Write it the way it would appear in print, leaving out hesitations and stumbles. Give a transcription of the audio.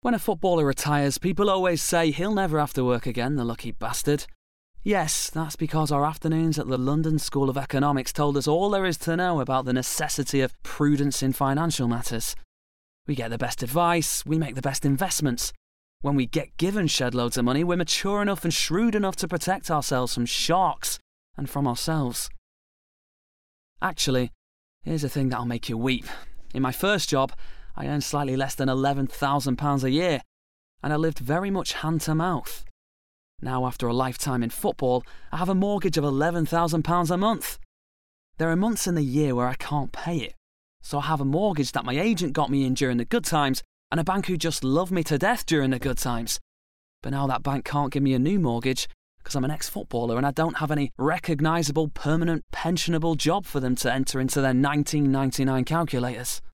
When a footballer retires, people always say he'll never have to work again, the lucky bastard. Yes, that's because our afternoons at the London School of Economics told us all there is to know about the necessity of prudence in financial matters. We get the best advice, we make the best investments. When we get given shed loads of money, we're mature enough and shrewd enough to protect ourselves from sharks and from ourselves. Actually, here's a thing that'll make you weep. In my first job, I earned slightly less than £11,000 a year, and I lived very much hand to mouth. Now, after a lifetime in football, I have a mortgage of £11,000 a month. There are months in the year where I can't pay it, so I have a mortgage that my agent got me in during the good times, and a bank who just loved me to death during the good times. But now that bank can't give me a new mortgage because I'm an ex-footballer and I don't have any recognisable, permanent, pensionable job for them to enter into their 1999 calculators.